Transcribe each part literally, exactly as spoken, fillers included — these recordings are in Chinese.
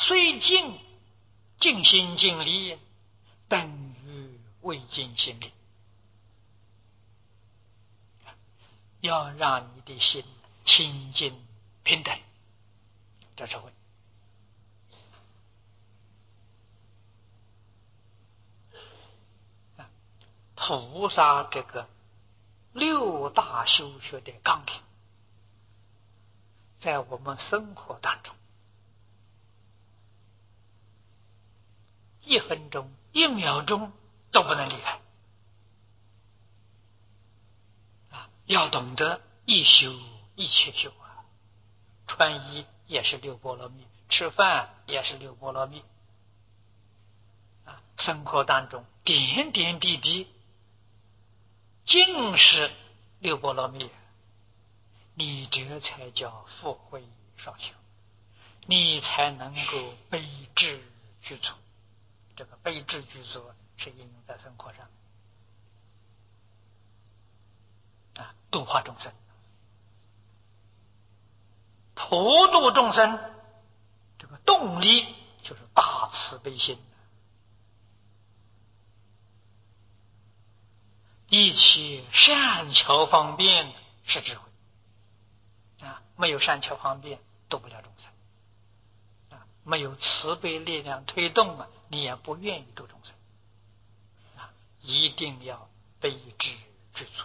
虽尽尽心尽力，等于未尽心力。要让你的心清净平等，这是慧。菩萨这个六大修学的纲领，在我们生活当中，一分钟、一秒钟都不能离开。啊，要懂得一修一切修啊，穿衣也是六波罗蜜，吃饭也是六波罗蜜。啊，生活当中点点滴滴尽是六波罗蜜，你这才叫福慧双修，你才能够悲智具足。这个悲智具足是应用在生活上啊，度化众生，普度众生，这个动力就是大慈悲心。一切善巧方便是智慧啊，没有善巧方便度不了众生啊，没有慈悲力量推动啊，你也不愿意度众生啊，一定要悲智具足，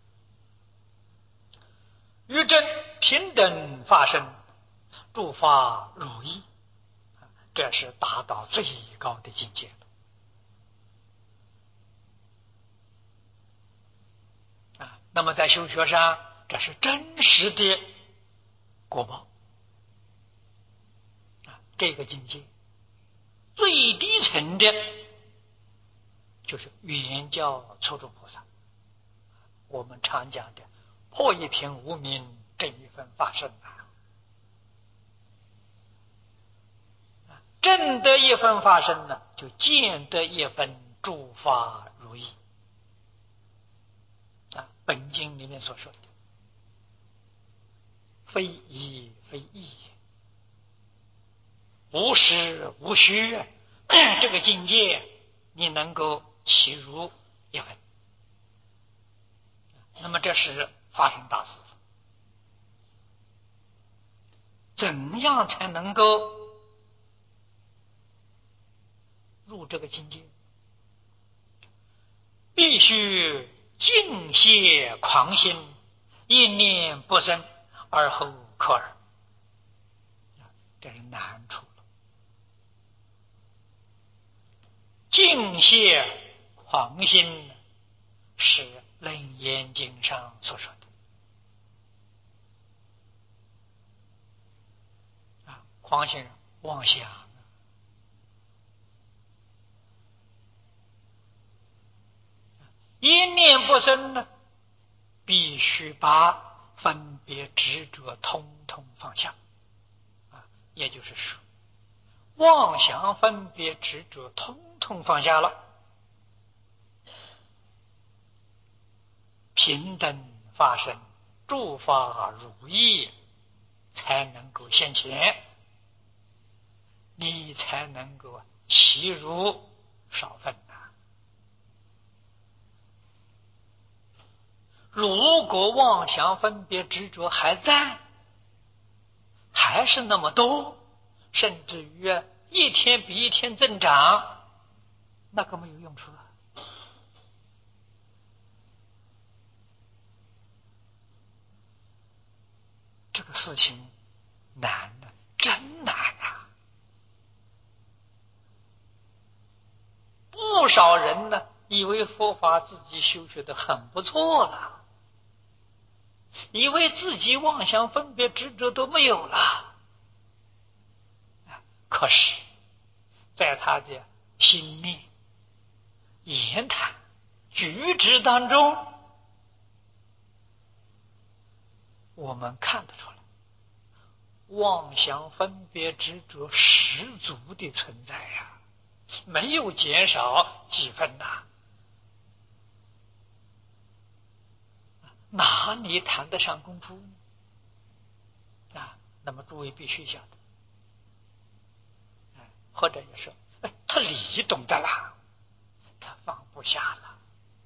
于真平等发生，诸法如意，这是达到最高的境界了。啊，那么在修学上，这是真实的果报啊，这个境界最低层的就是圆教初住菩萨，我们常讲的破一品无明，正一分法身啊，正得一分法身呢，就见得一分诸法如意啊，本经里面所说的非一非一，无实无虚，这个境界你能够起如一分，那么这是发生大事。怎样才能够入这个境界？必须尽泄狂心，一念不生，而后可尔。这是难处了。尽泄狂心是《楞严经》上所说的啊，狂心妄想，一念不生呢，必须把分别执着通通放下啊，也就是说，妄想分别执着通通放下了，平等发生，诸法如意，才能够现前，你才能够其如少分啊。如果妄想分别执着还在，还是那么多，甚至于一天比一天增长，那个没有用处啊。这个事情难的，真难啊！不少人呢，以为佛法自己修学的很不错了，以为自己妄想分别执着都没有了，可是在他的心念、言谈、举止当中，我们看得出来，妄想分别执着十足的存在呀、啊，没有减少几分呐、啊。哪里谈得上功夫呢？啊，那么诸位必须晓得， 或者也说，哎，他理懂得了，他放不下了。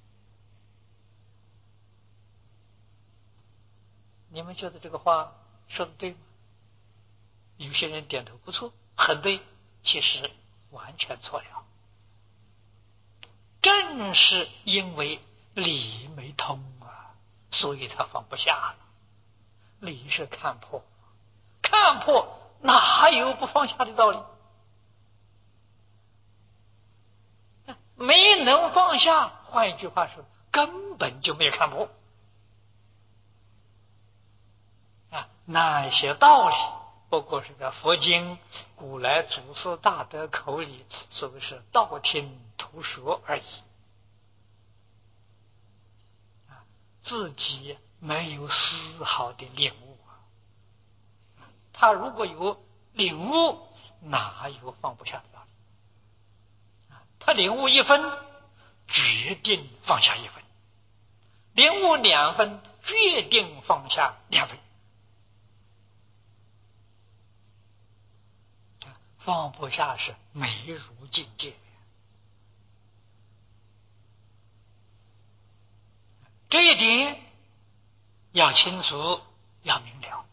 你们觉得这个话说的对吗？有些人点头不错，很对，其实完全错了。正是因为理没通啊，所以他放不下了。理是看破，看破哪有不放下的道理？没能放下，换一句话说，根本就没有看破啊！那些道理不过是在佛经古来祖师大德口里所谓是道听途说而已啊，自己没有丝毫的领悟啊。他如果有领悟，哪有放不下的道理啊？他领悟一分，决定放下一分；领悟两分，决定放下两分。放不下是没如境界，这一点要清楚，要明了，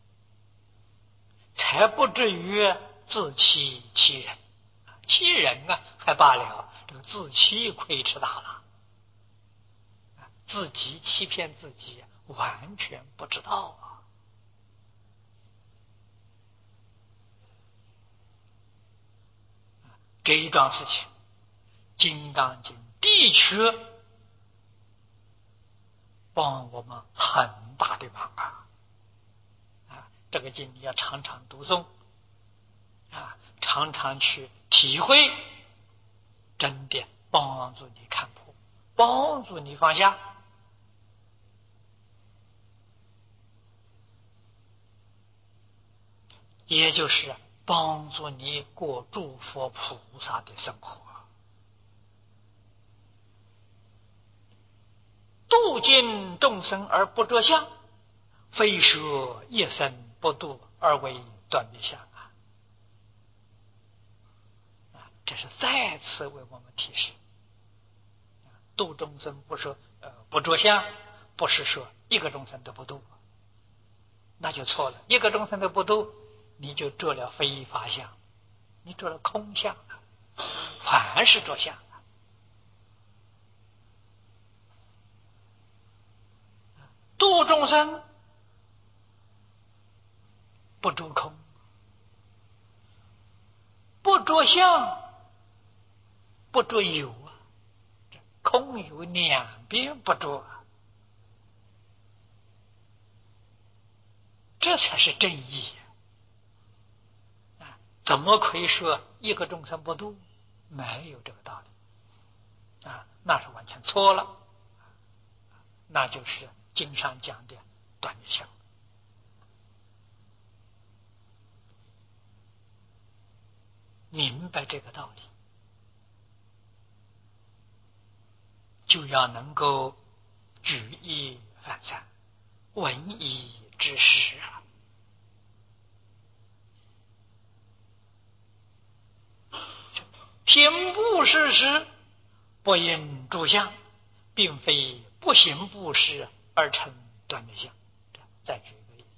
才不至于自欺欺人。欺人啊还罢了，这个自欺亏吃大了，自己欺骗自己，完全不知道啊。这一桩事情，《金刚经》的确帮我们很大的忙啊！啊，这个经你要常常读诵啊，常常去体会，真的帮助你看破，帮助你放下。也就是帮助你过诸佛菩萨的生活，度尽众生而不着相，非说一生不度而为断灭相啊！这是再次为我们提示，度众生不说呃不着相，不是说一个众生都不度，那就错了。一个众生都不度，你就着了非法相，你着了空相了，凡是着相。度众生不着空，不着相，不着有啊，空有两边不着，这才是正义啊！怎么可以说一个众生不度？没有这个道理啊，那是完全错了，那就是经上讲的断灭相。明白这个道理，就要能够举一反三，闻一知十啊！行布施时不应住相，并非不行布施而成断灭相。再举一个例子，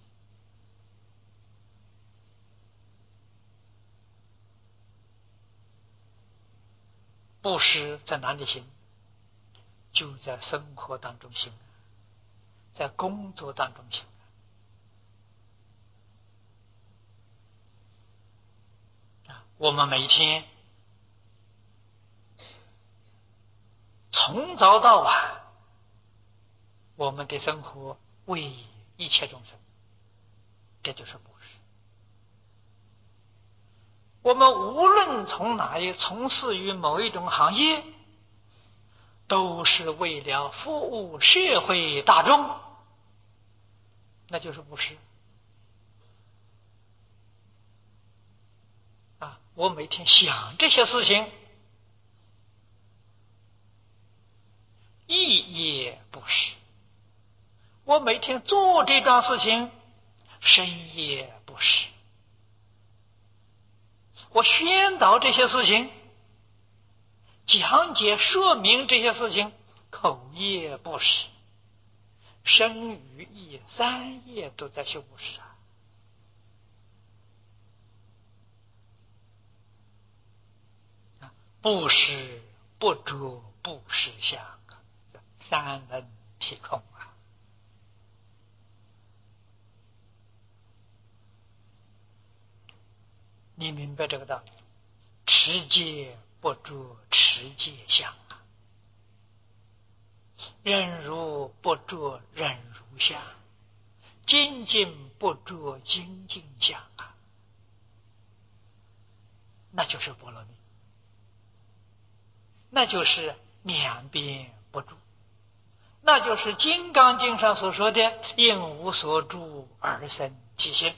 布施在哪里行？就在生活当中行，在工作当中行。我们每天从早到晚，我们的生活为一切众生，这就是布施。我们无论从哪里从事于某一种行业，都是为了服务社会大众，那就是布施啊！我每天想这些事情，意业布施；我每天做这桩事情，身业布施。 我宣导这些事情，讲解说明这些事情，口业布施，身语意三业都在修布施啊！布施不着布施相，三轮体空啊！你明白这个道理？持戒不着持戒相啊，忍辱不着忍辱相，精进不着精进相啊，那就是波罗蜜，那就是两边不住，那就是《金刚经》上所说的应无所住而生其心。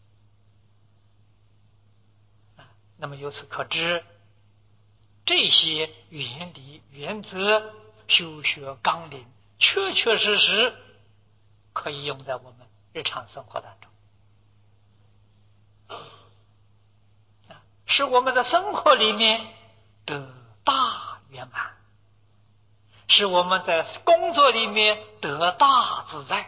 那么由此可知，这些原理原则修学纲领确确实实可以用在我们日常生活当中，使我们的生活里面得大圆满，使我们在工作里面得大自在。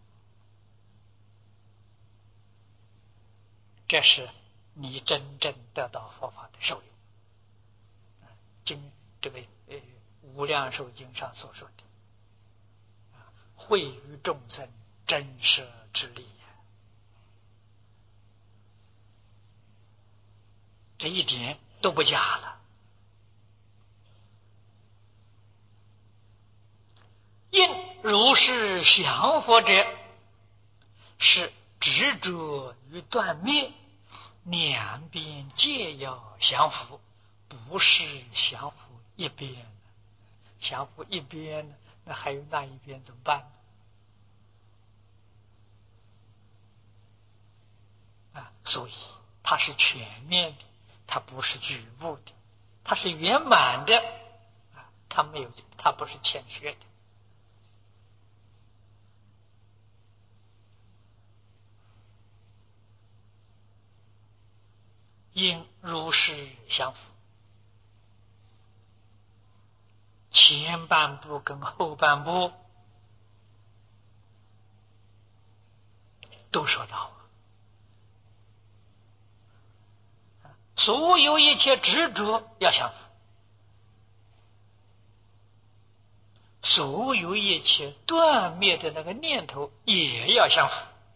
这是你真正得到佛法的受用。经这个呃《无量寿经》上所说的，惠于众生真舍之力，这一点都不假了。因如是降伏者，是执着于断灭，两边皆要降伏，不是降伏一边。降伏一边，那还有那一边怎么办啊？所以它是全面的，它不是局部的，它是圆满的啊，它没有，它不是欠缺的。应如是降伏，前半部跟后半部都说到了，所有一切执着要降伏，所有一切断灭的那个念头也要降服。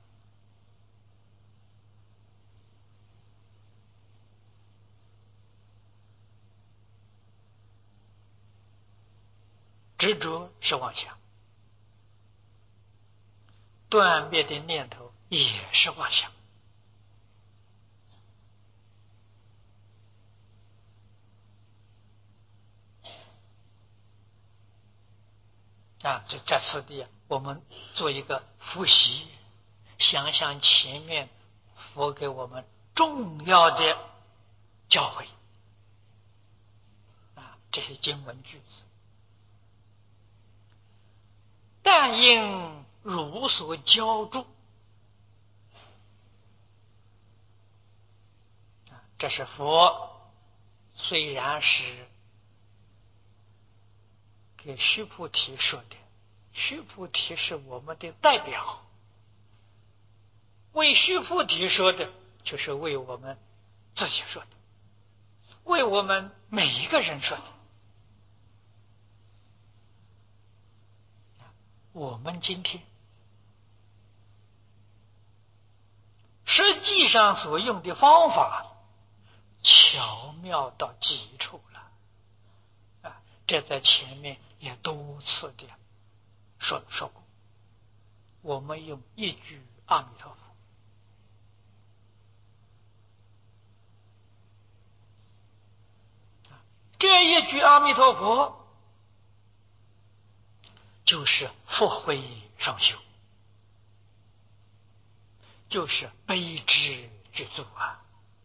执着是妄想，断灭的念头也是妄想啊！这在此地啊，我们做一个复习，想想前面佛给我们重要的教诲啊，这些经文句子。但应如所教住，这是佛虽然是给须菩提说的，须菩提是我们的代表，为须菩提说的，就是为我们自己说的，为我们每一个人说的。我们今天实际上所用的方法巧妙到极处了啊！这在前面也多次的说说过。我们用一句阿弥陀佛，这一句阿弥陀佛就是福慧双修，就是悲智之足啊！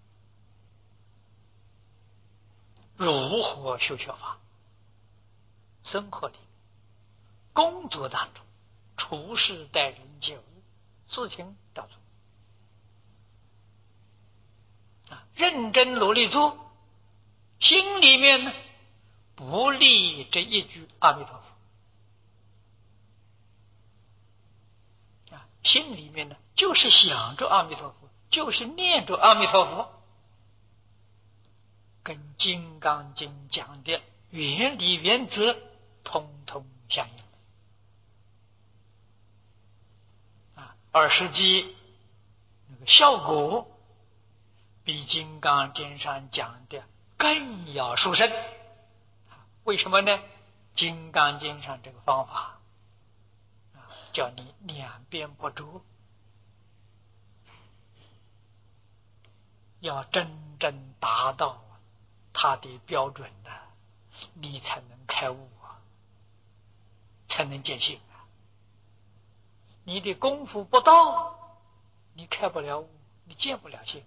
如何修学法？生活里、工作当中、处事待人接物，事情当中啊， 认真努力做，心里面呢不立这一句阿弥陀佛啊，心里面呢就是想着阿弥陀佛，就是念着阿弥陀佛，跟《金刚经》讲的原理原则通通相应啊，而实际那个效果比《金刚经》上讲的更要殊胜。为什么呢？《金刚经》上这个方法啊，叫你两边不着，要真正达到它的标准呢，你才能开悟啊，才能见性啊。你的功夫不到，你开不了悟，你见不了性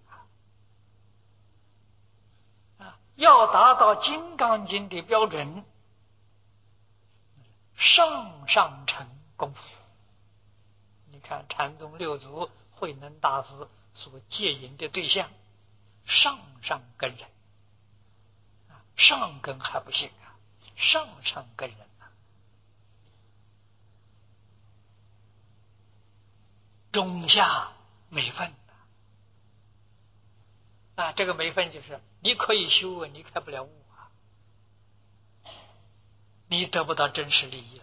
啊。啊，要达到《金刚经》的标准，上上乘功夫。你看禅宗六祖慧能大师所戒引的对象，上上根人，上根还不行啊，上上根人啊，中下美分啊，啊，这个美分就是你可以修，你开不了悟啊，你得不到真实利益了，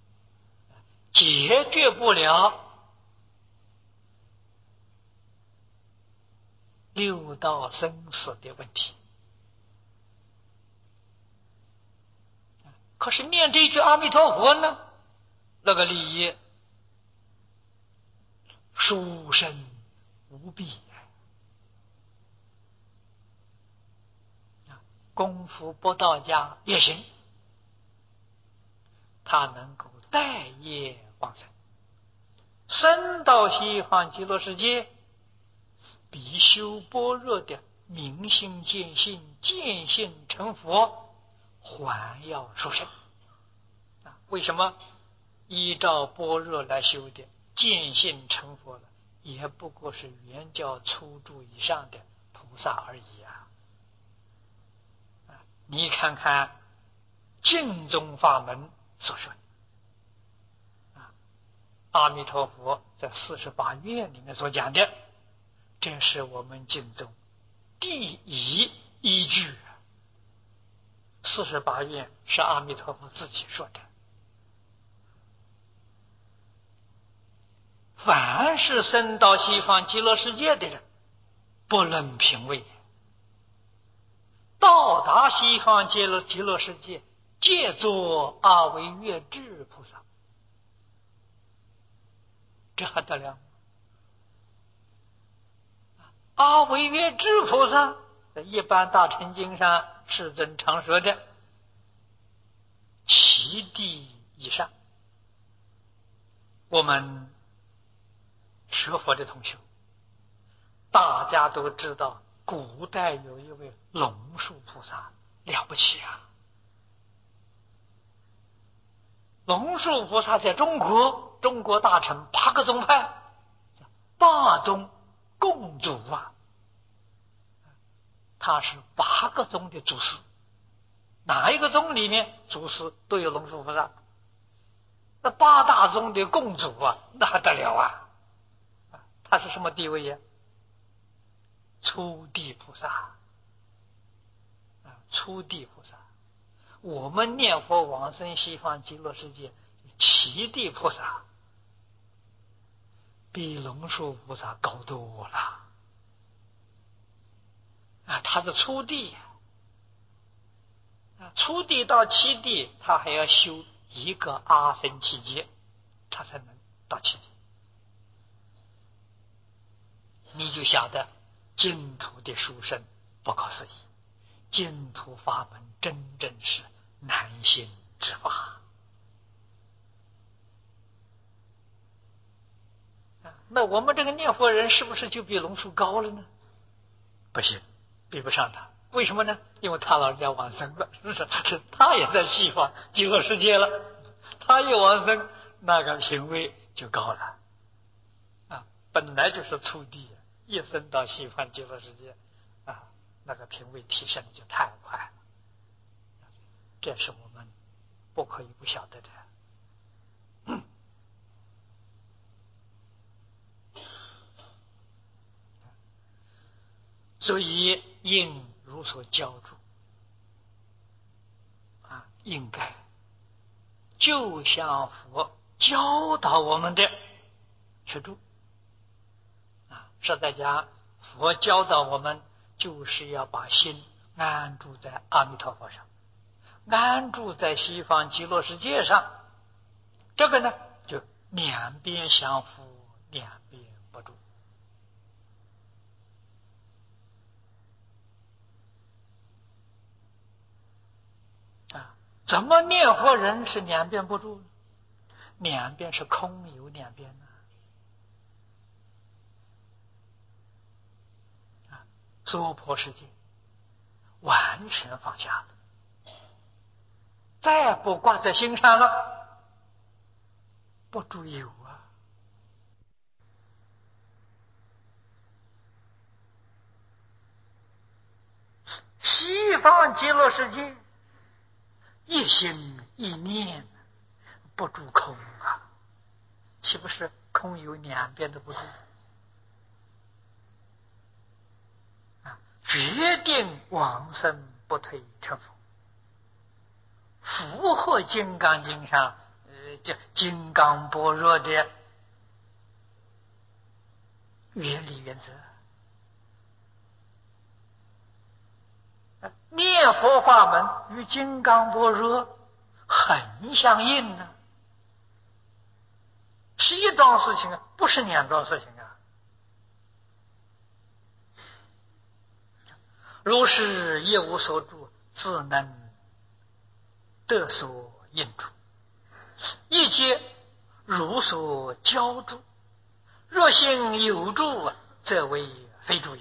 解决不了六道生死的问题。可是念这句阿弥陀佛呢，那个利益殊胜无比啊！功夫不到家也行，他能够带业往生，生到西方极乐世界，比修般若的明心见性、见性成佛还要殊胜啊！为什么？依照般若来修的见性成佛了，也不过是原教初住以上的菩萨而已啊！啊，你看看净宗法门所说的啊，阿弥陀佛在四十八愿里面所讲的，这是我们净宗第一依据。四十八愿是阿弥陀佛自己说的，凡是生到西方极乐世界的人，不论品位，到达西方极乐极乐世界，皆作阿惟越致菩萨，这还得了？阿惟越致菩萨在一般大乘经上世尊常说的七地以上，我们学佛的同学大家都知道，古代有一位龙树菩萨了不起啊！龙树菩萨在中国中国大乘八个宗派，八宗共主啊，他是八个宗的祖师，哪一个宗里面祖师都有龙树菩萨，那八大宗的共主啊，那还得了啊！他是什么地位呀？初地菩萨啊，初地菩萨。我们念佛往生西方极乐世界，七地菩萨比龙树菩萨高多了啊！他是初地啊，初地到七地，他还要修一个阿僧祇劫，他才能到七地。你就晓得净土的殊胜不可思议，净土法门真正是难行之法。那我们这个念佛人是不是就比龙树高了呢？不行，比不上他。为什么呢？因为他老人家往生了，是不是？是他也在西方极乐世界了，他一往生，那个品位就高了啊！本来就是初地，一生到西方极乐世界啊， 那个品位提升的就太快了。这是我们不可以不晓得的。所以应如所教住啊，应该就像佛教导我们的去住啊。实在讲，佛教导我们就是要把心安住在阿弥陀佛上，安住在西方极乐世界上。这个呢，就两边相扶，两边不住啊。怎么念佛人是两边不住呢？两边是空有两边呢啊，娑婆世界完全放下了，再不挂在心上了，不住有啊。西方极乐世界一心一念不住空啊，岂不是空有两边都不住啊？决定往生不退成佛，符合《金刚经》上呃叫金刚般若的原理原则。念佛法门与金刚般若很相应呢、啊，是一桩事情啊，不是两桩事情啊。如是一无所住，自能得所应住，一皆如所教住。若心有住，则为非住也。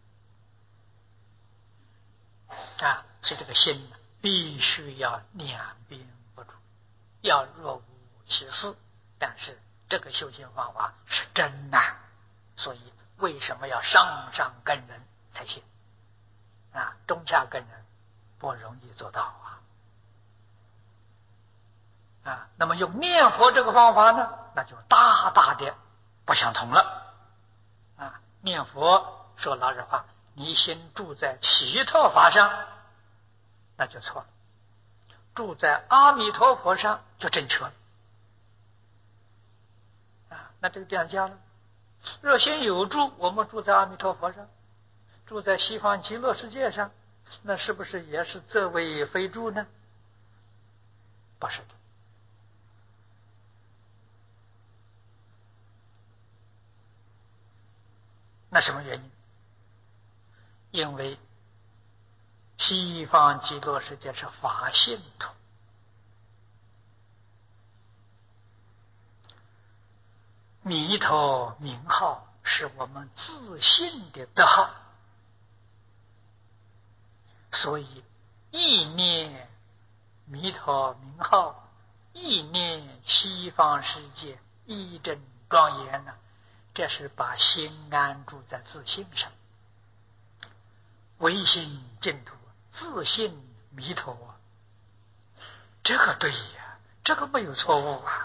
啊，所以这个心必须要两边不住，要若无其事。但是这个修行方法是真难，所以为什么要上上根人才行啊？中下根人不容易做到啊。啊，那么用念佛这个方法呢，那就大大的不相同了。啊，念佛说老实话，你心住在其他法上，那就错了；住在阿弥陀佛上就正确了。啊，那这个这样讲了，若心有住，我们住在阿弥陀佛上，住在西方极乐世界上，那是不是也是则为非住呢？不是的。那什么原因？因为西方极乐世界是法性土，弥陀名号是我们自信的德号，所以意念弥陀名号，意念西方世界一真庄严呢，这是把心安住在自信上，唯心净土，自信弥陀，这个对呀，这个没有错误啊。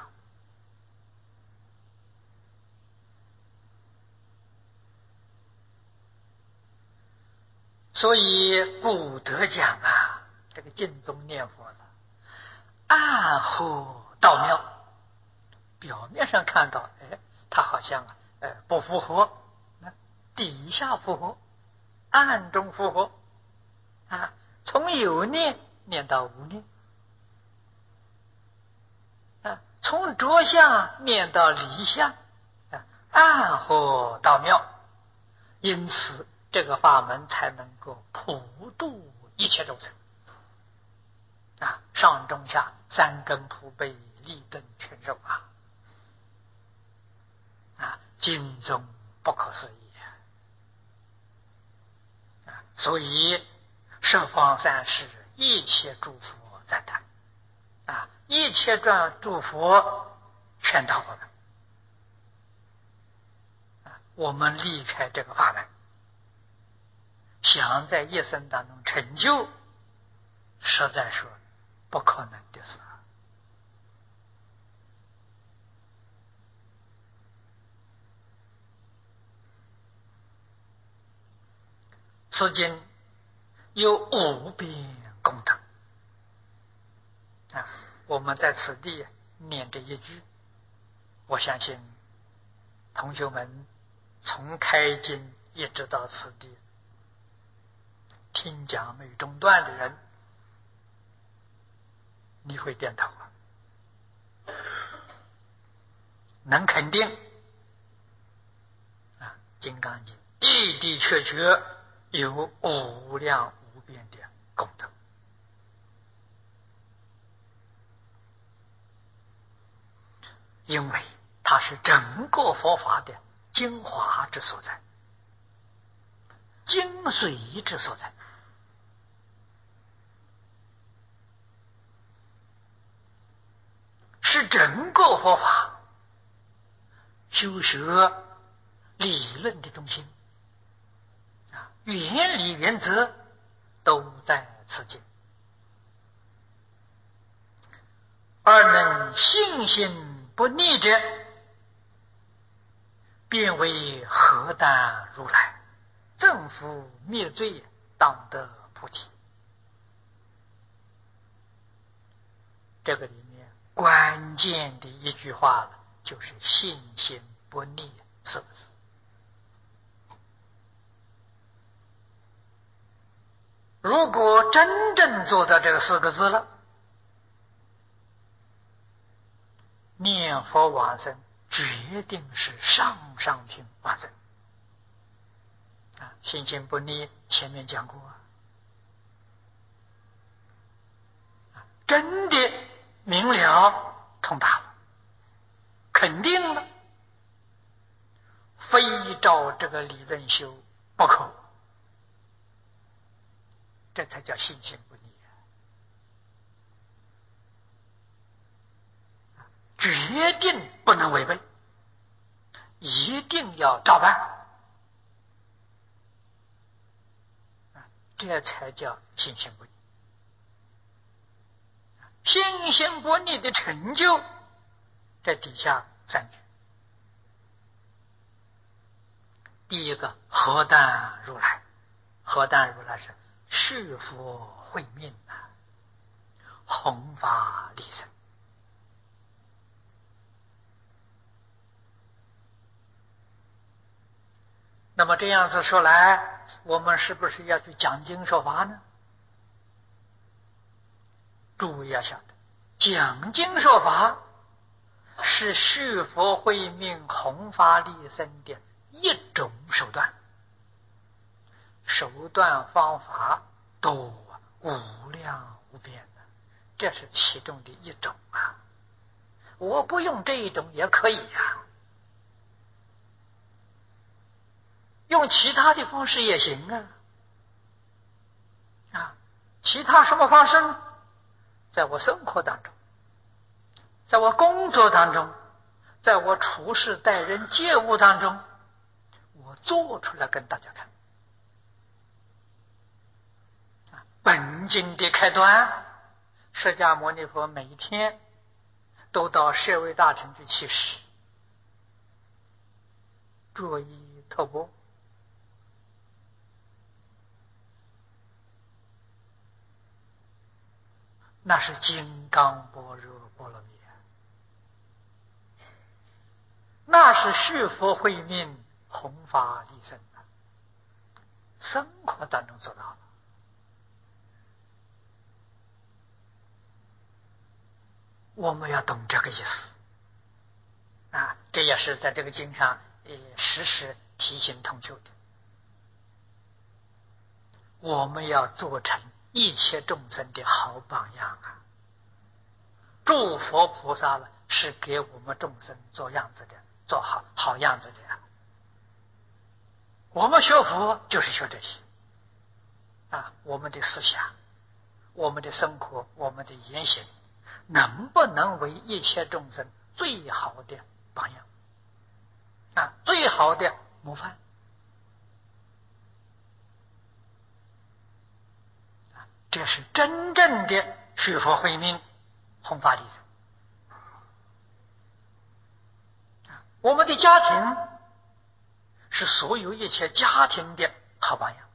所以古德讲啊，这个净宗念佛的暗合道妙，表面上看到，哎，他好像啊，呃，不符合，那底下符合，暗中符合，啊，从有念念到无念，啊，从着相念到离相，啊，暗合道妙，因此这个法门才能够普度一切众生。啊，上中下三根普被，立顿全受啊！啊，经中不可思议啊！所以十方三世一切诸佛赞叹啊，一切转诸佛全道我们啊，我们离开这个法门想在一生当中成就，实在说不可能的事。此经有无边功德啊！我们在此地念这一句，我相信同学们从开经一直到此地听讲没有中断的人，你会点头啊，能肯定啊，《金刚经》的的确确有无量无边的功德，因为它是整个佛法的精华之所在，精髓之所在。是整个佛法修学理论的中心啊，原理原则都在此经，而能信心不逆者，便为何但如来，正复灭罪，当得菩提。这个里面关键的一句话了，就是信心不逆四个字。如果真正做到这个四个字了，念佛往生决定是上上品往生啊！信心不逆前面讲过啊，真的明了通达了，肯定了，非照这个理论修不可，这才叫信心不逆啊！决定不能违背，一定要照办啊！这才叫信心不逆。信心不逆的成就，在底下三句。第一个，何但如来，何但如来是续佛慧命啊，弘法利生。那么这样子说来，我们是不是要去讲经说法呢？诸位要晓得，讲经说法是续佛慧命、弘法利生的一种手段，手段方法都无量无边的，这是其中的一种啊。我不用这一种也可以呀、啊，用其他的方式也行啊。啊，其他什么方式呢？在我生活当中，在我工作当中，在我处事待人接物当中，我做出来跟大家看。本经的开端，释迦牟尼佛每一天都到舍卫大臣去乞食，着衣托钵，那是金刚般若波罗蜜，那是续佛慧命、弘法利生的，生活当中做到了。我们要懂这个意思啊，这也是在这个经上呃时时提醒同修的。我们要做成一切众生的好榜样啊！诸佛菩萨了，是给我们众生做样子的，做好好样子的呀。我们学佛就是学这些啊，我们的思想、我们的生活、我们的言行，能不能为一切众生最好的榜样啊，最好的模范这是真正的学佛慧命，弘法利生。我们的家庭是所有一切家庭的好榜样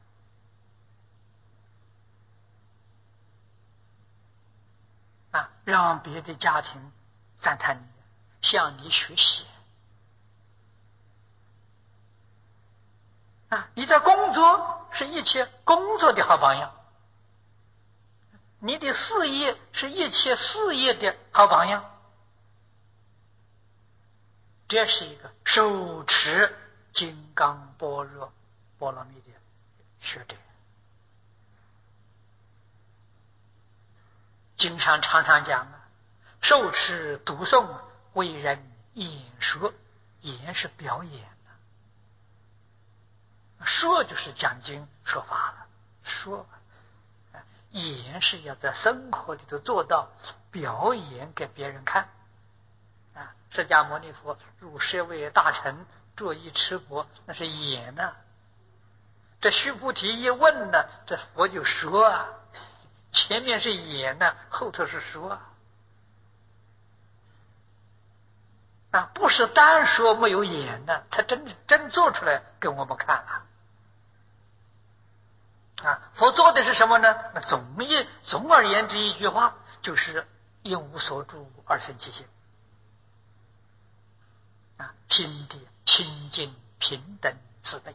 啊！让别的家庭赞叹你，向你学习啊！你在工作是一切工作的好榜样，你的事业是一切事业的好榜样。这是一个手持金刚般若波罗蜜的学者。经常常常讲啊，受持读诵为人演说，演是表演的，说就是讲经说法了，说演是要在生活里头做到，表演给别人看啊。释迦牟尼佛入舍卫大臣，坐衣持钵，那是演呢、啊。这须菩提一问呢，这佛就说啊，前面是演呢、啊，后头是说啊，啊，不是单说没有演呢、啊，他真真做出来给我们看了。啊，佛做的是什么呢？那总一总而言之一句话，就是因无所住而生其心。啊，心地清净平等慈悲，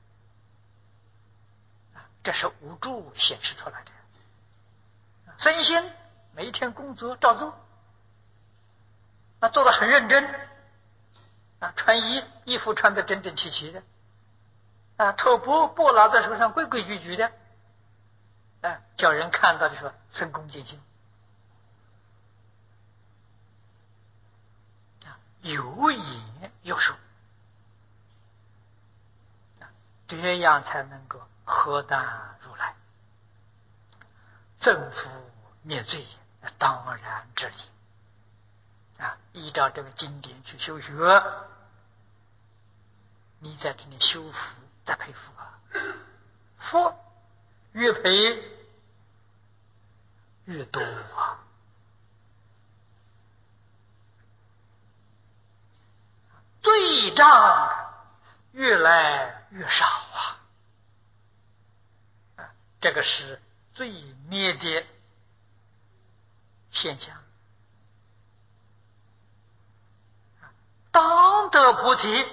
啊，这是无助显示出来的。身心每一天工作照做，啊，做得很认真，啊，穿衣衣服穿得整整齐齐的，啊，头钵钵拿在手上规规矩矩的，啊，叫人看到的时候生恭敬心。有言有说，这样才能够合当如来，正福灭罪，当然之理啊！依照这个经典去修学，你在这里修福，在培福啊，福越培越多啊。罪障越来越少啊！啊，这个是罪灭的现象。当得菩提，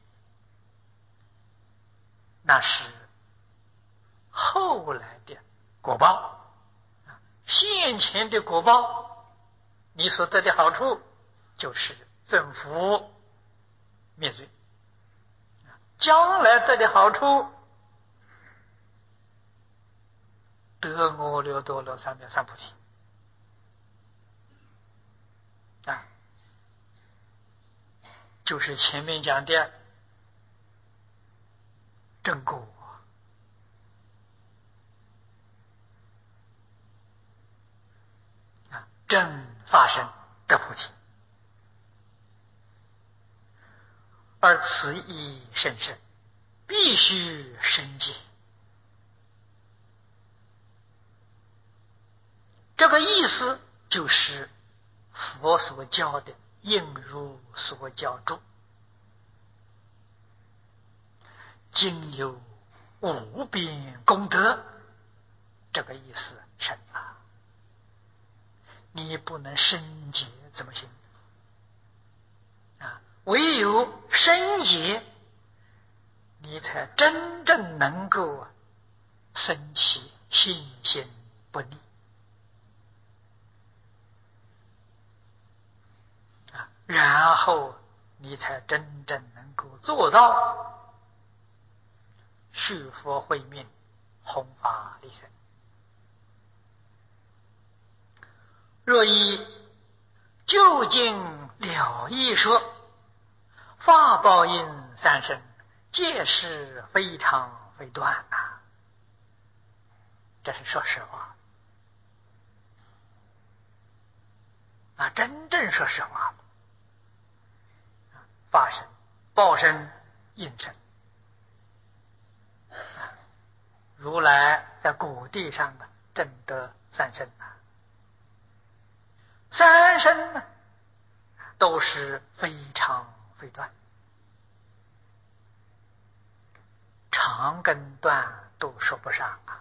那是后来的果报，现前的果报，你所得的好处就是增福灭罪，将来得的好处，得阿耨多罗三藐三菩提啊，就是前面讲的正果啊，正发生得菩提。而此意甚深，必须深解。这个意思就是佛所教的应如所教住，经有无边功德，这个意思深啊！你不能深解怎么行啊？唯有深解，你才真正能够生起信心不逆啊，然后你才真正能够做到续佛慧命，弘法利生。若以究竟了义说，法报应三生，皆是非常非断呐、啊。这是说实话啊，真正说实话。法身、报身、应身，如来在果地上的证得三身啊。三身呢，都是非长非短，长跟短都说不上啊。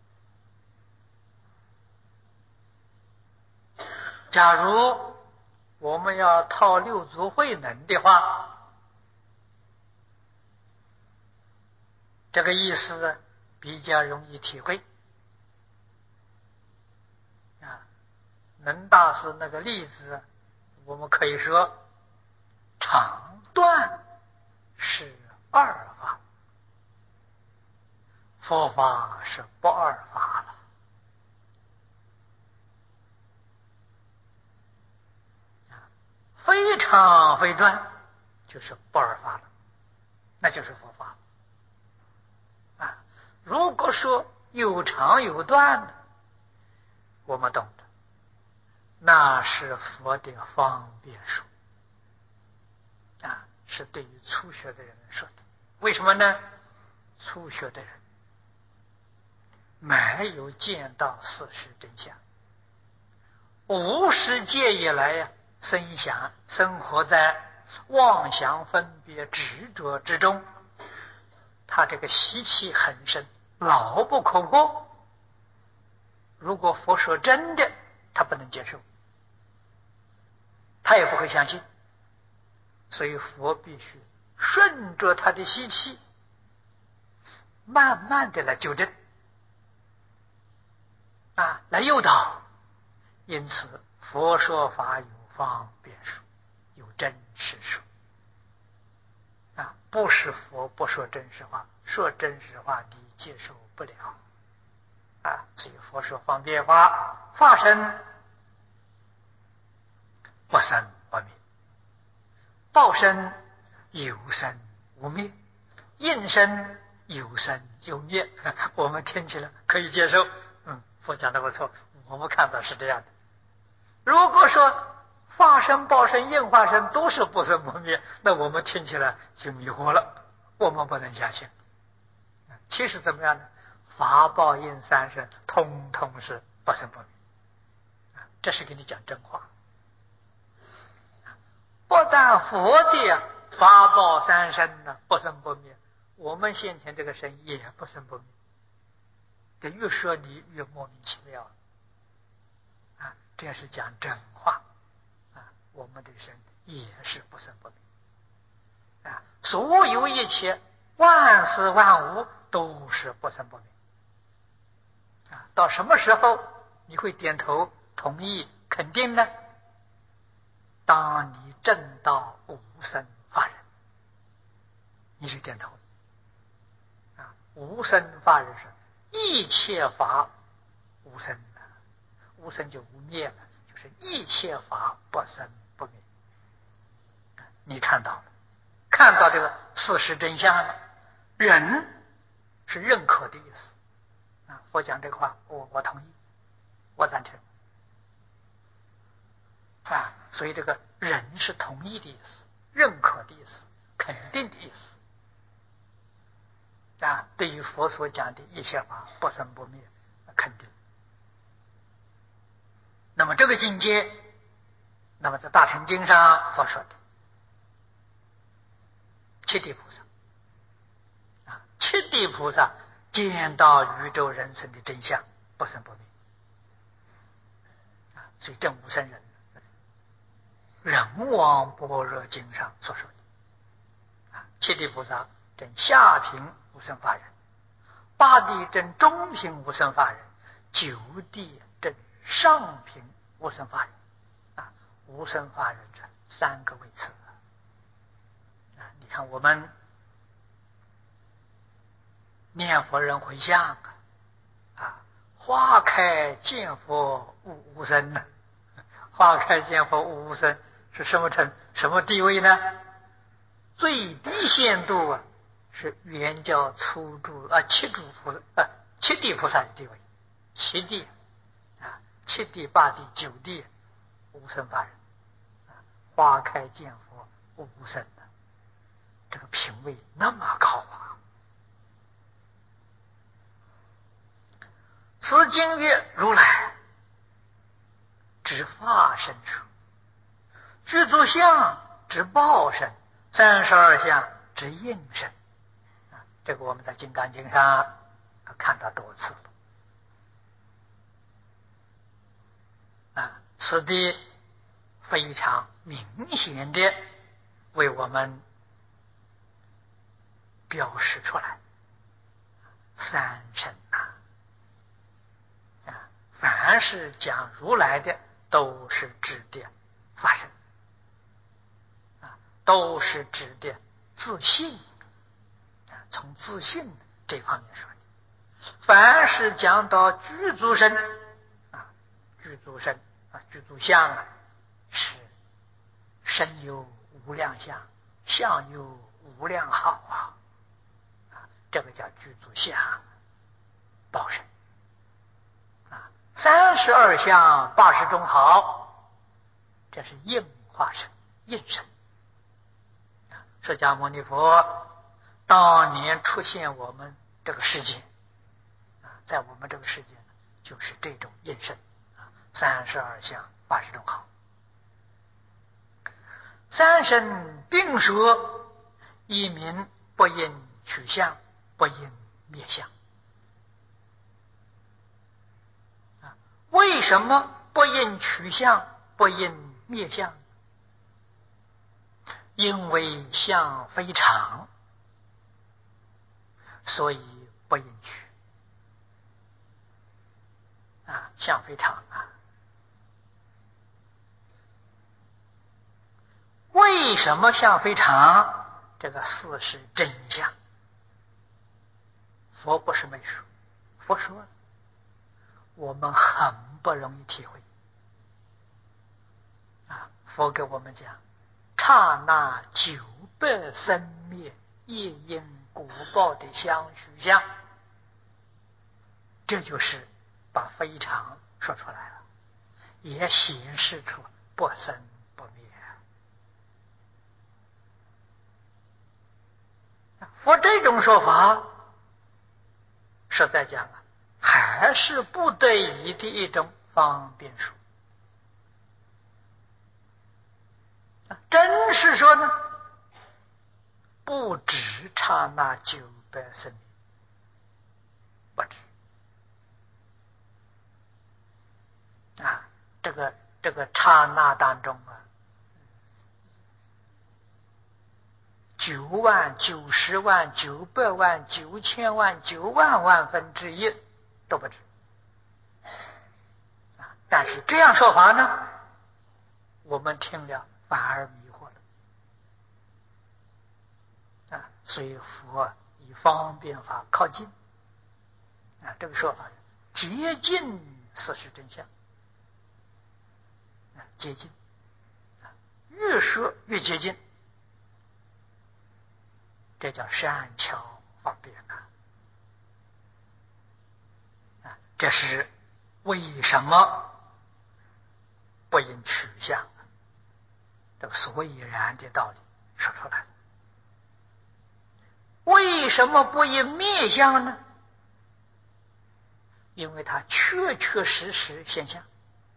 假如我们要套六祖慧能的话，这个意思比较容易体会啊。能大师那个例子，我们可以说长短是二法，佛法是不二法了。非长非短就是不二法了，那就是佛法啊。如果说有长有短，我们懂得，那是佛的方便说啊，是对于初学的人说的。为什么呢？初学的人没有见到事实真相，无始界以来呀、啊，生想生活在妄想分别执着之中，他这个习气很深，牢不可破。如果佛说真的，他不能接受，他也不会相信，所以佛必须顺着他的习气，慢慢的来纠正啊，来诱导。因此佛说法有方便说，有真实说啊，不是佛不说真实话，说真实话你接受不了啊。所以佛说方便法，法身不生不灭，报身有生无灭，应身有生有灭。我们听起来可以接受，嗯，佛讲的不错，我们看到是这样的。如果说法身、报身、应化身都是不生不灭，那我们听起来就迷惑了，我们不能相信。其实怎么样呢？法报应三身通通是不生不灭，这是给你讲真话。不但佛的法报三身呢不生不灭，我们现前这个身也不生不灭。这越说你越莫名其妙啊！这是讲真话啊！我们的身也是不生不灭啊！所有一切万事万物都是不生不灭啊！到什么时候你会点头同意肯定呢？当你证到无生法忍，你就点头啊！无生法忍是一切法无生，无生就无灭了，就是一切法不生不灭。你看到了，看到这个事实真相了，忍是认可的意思啊！佛讲这个话，我我同意，我赞成啊！所以这个忍是同意的意思，认可的意思，肯定的意思啊！对于佛所讲的一切法不生不灭，肯定。那么这个境界，那么在大乘经上佛说的七地菩萨啊，七地菩萨见到宇宙人生的真相，不生不灭啊，所以证无生人，人王般若经上所说的啊，七地菩萨证下品无生法忍，八地证中品无生法忍，九地证上品无生法忍啊，无生法忍这三个位次啊，你看我们念佛人回向啊，花开见佛无无生呢，花开见佛无无生是什么程什么地位呢？最低限度啊是圆教初住啊七住菩啊七地菩萨的地位，七地啊七地八地九地无生法忍啊，花开见佛无无生的，这个品位那么高啊！ 此经曰如来之法身处，具足相之报身，三十二相之应身。啊，这个我们在《金刚经》上看到多次了。啊，此地非常明显的为我们表示出来，三身呐、啊，啊，凡是讲如来的，都是指的法身，啊，都是指的自信，啊，从自信这方面说的。凡是讲到具足身，啊，具足身啊，具足相啊，是身有无量相，相有无量好啊。这个叫具足相报身啊，三十二相八十种好，这是应化身、应身。啊，释迦牟尼佛当年出现我们这个世界啊，在我们这个世界呢，就是这种应身啊，三十二相八十种好。三身并说，一名不应取相，不应灭相。啊，为什么不应取相，不应灭相？因为相非常，所以不应取。啊，相非常啊。为什么相非常？这个四是真相。佛不是没说，佛说了，我们很不容易体会。啊，佛给我们讲，刹那九百生灭，业因果报的相续相，这就是把非常说出来了，也显示出不生不灭。佛这种说法，实在讲啊，还是不得已的一种方便说。真是说呢，不止刹那九百生命，不止啊！这个这个刹那当中啊，九万、九十万、九百万、九千万、九万万分之一都不止啊！但是这样说法呢，我们听了反而迷惑了啊！所以佛以方便法靠近啊，这个说法接近事实真相啊，接近啊，越说越接近，这叫善巧方便啊！啊，这是为什么不应取相？这个所以然的道理说出来了。为什么不应灭相呢？因为它确确实实现象，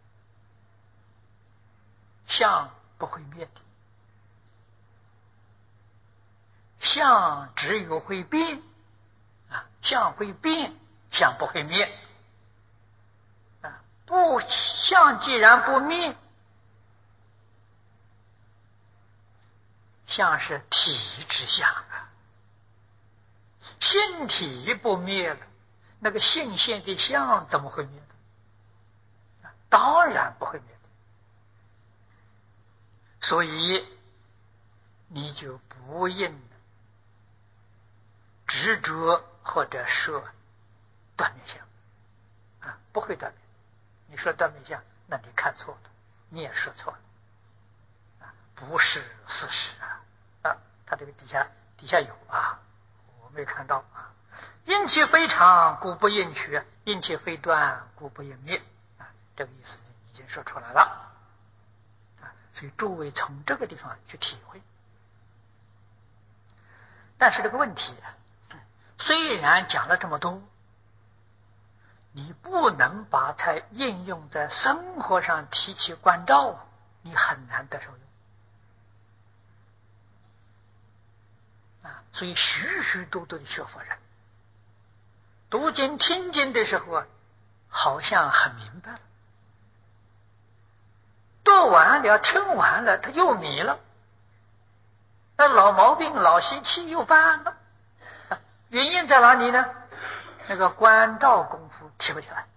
相不会灭的，相只有会变啊，相会变，相不会灭啊。不，相既然不灭，相是体之相啊，性体不灭了，那个性现的相怎么会灭的？当然不会灭的。所以你就不应执着或者说断灭相啊，不会断灭。你说断灭相，那你看错了，你也说错了啊，不是事实啊啊！他这个底下底下有啊，我没看到啊。因其非常，故不应取；因其非断，故不应灭啊。这个意思已经说出来了啊。所以诸位从这个地方去体会。但是这个问题，虽然讲了这么多， 你不能把它应用在生活上提起关照，你很难得受用啊。所以许许多多的学佛人读经听经的时候啊，好像很明白了，读完了听完了他又迷了，那老毛病老习气又犯了，原因在哪里呢？那个关照功夫提不起来。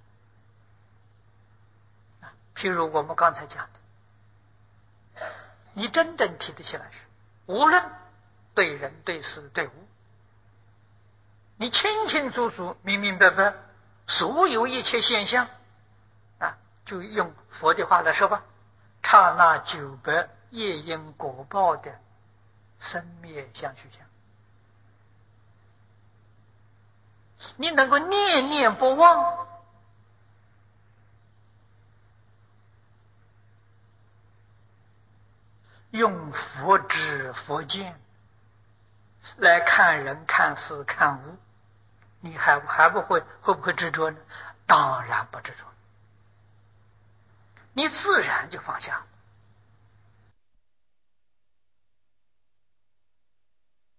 譬如我们刚才讲的，你真正提得起来是，无论对人对事对物，你清清楚楚明明白白，所有一切现象啊，就用佛的话来说吧，刹那九百业因果报的生灭相续相，你能够念念不忘，用佛知佛见来看人看事看物，你还还不会会不会执着呢？当然不执着，你自然就放下。